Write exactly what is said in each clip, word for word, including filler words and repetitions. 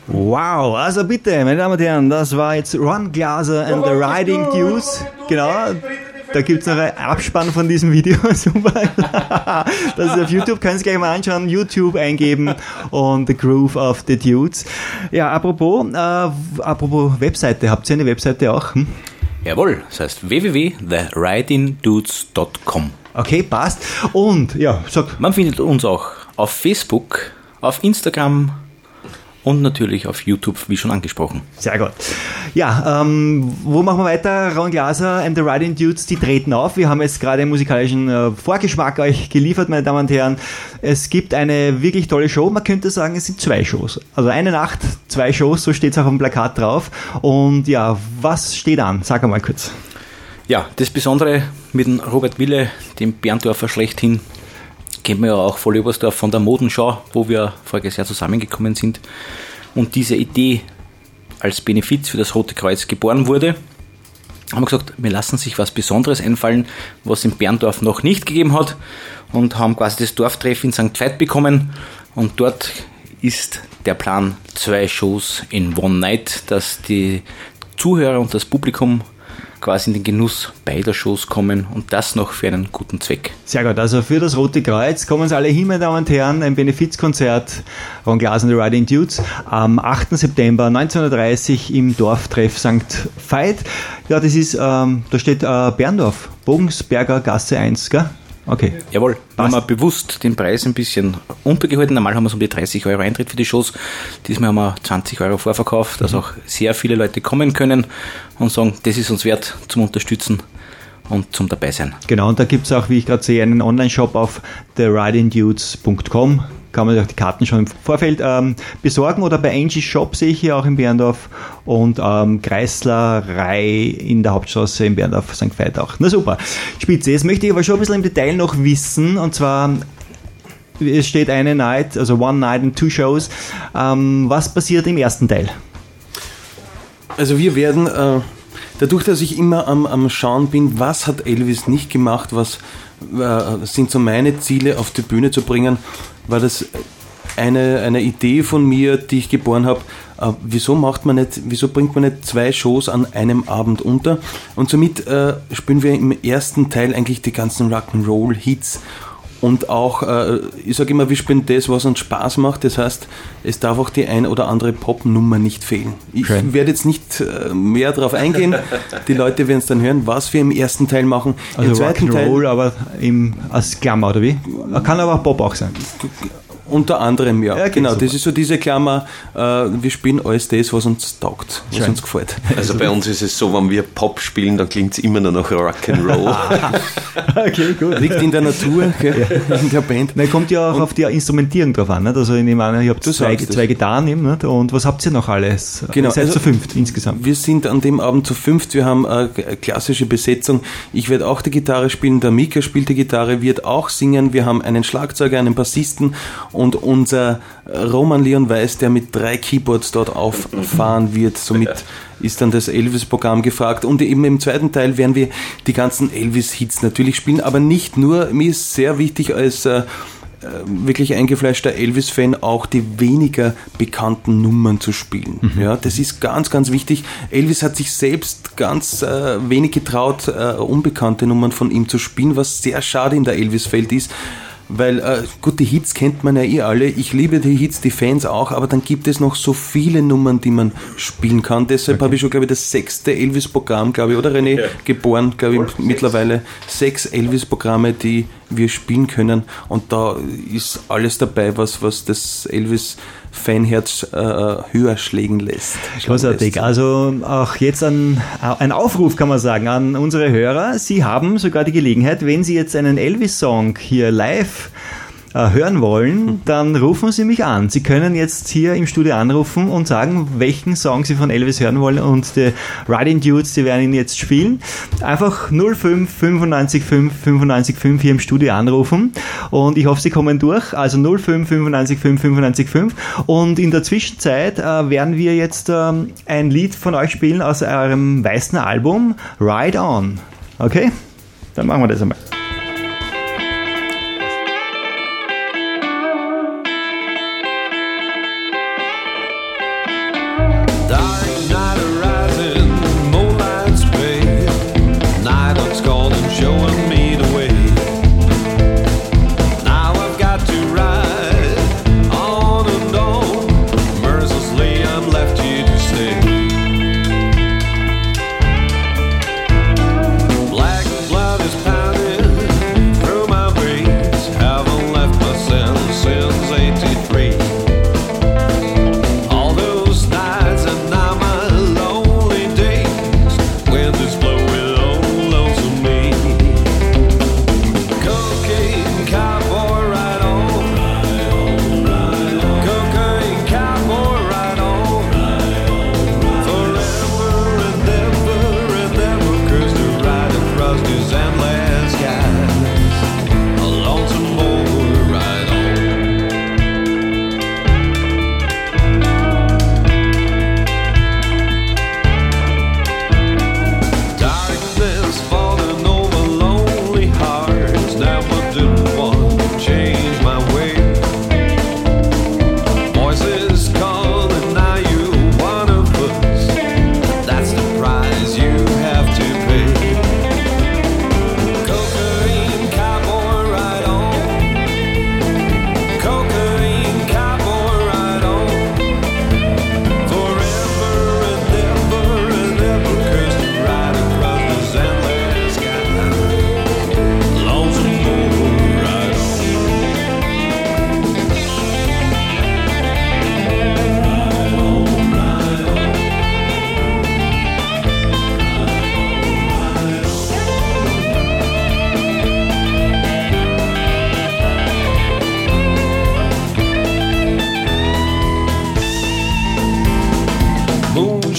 Wow, also bitte, meine Damen und Herren, das war jetzt Ron Glaser and the Riding Dudes. Genau, da gibt es noch einen Abspann von diesem Video. Super. Das ist auf YouTube, können Sie gleich mal anschauen. YouTube eingeben und The Groove of the Dudes. Ja, apropos, äh, apropos Webseite, habt ihr eine Webseite auch? Hm? Jawohl, das heißt w w w punkt the riding dudes punkt com. Okay, passt. Und, ja, sag. Man findet uns auch auf Facebook, auf Instagram und natürlich auf YouTube, wie schon angesprochen. Sehr gut. Ja, ähm, wo machen wir weiter? Ron Glaser and the Riding Dudes, die treten auf. Wir haben jetzt gerade einen musikalischen äh, Vorgeschmack euch geliefert, meine Damen und Herren. Es gibt eine wirklich tolle Show. Man könnte sagen, es sind zwei Shows. Also eine Nacht, zwei Shows, so steht es auch auf dem Plakat drauf. Und ja, was steht an? Sag einmal kurz. Ja, das Besondere mit dem Robert Wille, dem Berndorfer schlechthin, kennt man ja auch voll Oberstdorf von der Modenschau, wo wir voriges Jahr zusammengekommen sind und diese Idee als Benefiz für das Rote Kreuz geboren wurde, haben wir gesagt, wir lassen sich was Besonderes einfallen, was in Berndorf noch nicht gegeben hat und haben quasi das Dorftreff in Sankt Veit bekommen und dort ist der Plan zwei Shows in One Night, dass die Zuhörer und das Publikum quasi in den Genuss beider Shows kommen und das noch für einen guten Zweck. Sehr gut, also für das Rote Kreuz kommen Sie alle hin, meine Damen und Herren, ein Benefizkonzert von Glaser and the Riding Dudes am achten September neunzehnhundertdreißig im Dorftreff Sankt Veit. Ja, das ist, ähm, da steht äh, Berndorf, Bogensberger Gasse eins, gell? Okay. Jawohl, wir haben wir bewusst den Preis ein bisschen untergehalten. Normal haben wir so um die dreißig Euro Eintritt für die Shows. Diesmal haben wir zwanzig Euro Vorverkauf, dass auch sehr viele Leute kommen können und sagen, das ist uns wert zum Unterstützen und zum dabei sein. Genau, und da gibt es auch, wie ich gerade sehe, einen Online-Shop auf the riding dudes punkt com. Kann man auch die Karten schon im Vorfeld ähm, besorgen oder bei Angie Shop sehe ich hier auch in Berndorf und ähm, Kreislerei in der Hauptstraße in Berndorf, Sankt Veit auch. Na super, spitze. Jetzt möchte ich aber schon ein bisschen im Detail noch wissen und zwar, es steht eine Night, also One Night and Two Shows. Ähm, was passiert im ersten Teil? Also wir werden, äh, dadurch, dass ich immer am, am Schauen bin, was hat Elvis nicht gemacht, was äh, sind so meine Ziele auf die Bühne zu bringen, war das eine, eine Idee von mir, die ich geboren habe. Äh, wieso macht man nicht, wieso bringt man nicht zwei Shows an einem Abend unter? Und somit äh, spielen wir im ersten Teil eigentlich die ganzen Rock'n'Roll-Hits. Und auch, äh, ich sage immer, wir spielen das, was uns Spaß macht. Das heißt, es darf auch die ein oder andere Popnummer nicht fehlen. Ich Schön. werde jetzt nicht äh, mehr darauf eingehen. Die Leute werden es dann hören, was wir im ersten Teil machen. Also im zweiten Rock'n'Roll, Teil, aber im, als Klammer, oder wie? Kann aber auch Pop auch sein. Unter anderem, ja. ja genau, super. Das ist so diese Klammer, äh, wir spielen alles das, was uns taugt, was Schön. uns gefällt. Also bei uns ist es so, wenn wir Pop spielen, dann klingt es immer nur noch Rock'n'Roll. Okay, gut. Liegt in der Natur, gell, in der Band. Na, kommt ja auch und auf die Instrumentierung drauf an. Nicht? Also ich nehme an, ihr habt zwei, zwei Gitarren eben, nicht? Und was habt ihr noch alles? Genau, ihr seid also zu fünft insgesamt. Wir sind an dem Abend zu fünft, wir haben eine klassische Besetzung. Ich werde auch die Gitarre spielen, der Mika spielt die Gitarre, wird auch singen. Wir haben einen Schlagzeuger, einen Bassisten und unser Roman Leon Weiß, der mit drei Keyboards dort auffahren wird. Somit ist dann das Elvis-Programm gefragt. Und eben im zweiten Teil werden wir die ganzen Elvis-Hits natürlich spielen, aber nicht nur. Mir ist sehr wichtig als äh, wirklich eingefleischter Elvis-Fan auch die weniger bekannten Nummern zu spielen. Mhm. Ja, das ist ganz, ganz wichtig. Elvis hat sich selbst ganz äh, wenig getraut, äh, unbekannte Nummern von ihm zu spielen, was sehr schade in der Elvis-Welt ist. Weil, äh, gut, die Hits kennt man ja eh alle. Ich liebe die Hits, die Fans auch, aber dann gibt es noch so viele Nummern, die man spielen kann. Deshalb okay. habe ich schon, glaube ich, das sechste Elvis-Programm, glaube ich, oder René, ja. geboren, glaube ich, Voll mittlerweile. Sechs Elvis-Programme, die wir spielen können. Und da ist alles dabei, was, was das Elvis-Fanherz äh, höher schlägen lässt. Großartig. Also auch jetzt ein, ein Aufruf, kann man sagen, an unsere Hörer. Sie haben sogar die Gelegenheit, wenn Sie jetzt einen Elvis-Song hier live äh, hören wollen, dann rufen Sie mich an. Sie können jetzt hier im Studio anrufen und sagen, welchen Song Sie von Elvis hören wollen und die Riding Dudes, die werden ihn jetzt spielen. Einfach null fünf fünfundneunzig fünf fünfundneunzig fünf hier im Studio anrufen und ich hoffe, Sie kommen durch. Also null fünf fünfundneunzig fünf fünfundneunzig fünf und in der Zwischenzeit äh, werden wir jetzt ähm, ein Lied von euch spielen aus eurem weißen Album Ride On. Okay? Dann machen wir das einmal.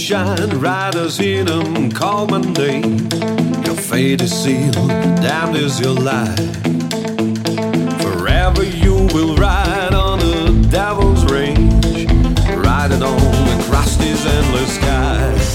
shine, riders in them call my name. Your fate is sealed, damned is your life. Forever you will ride on the devil's range, riding on across these endless skies.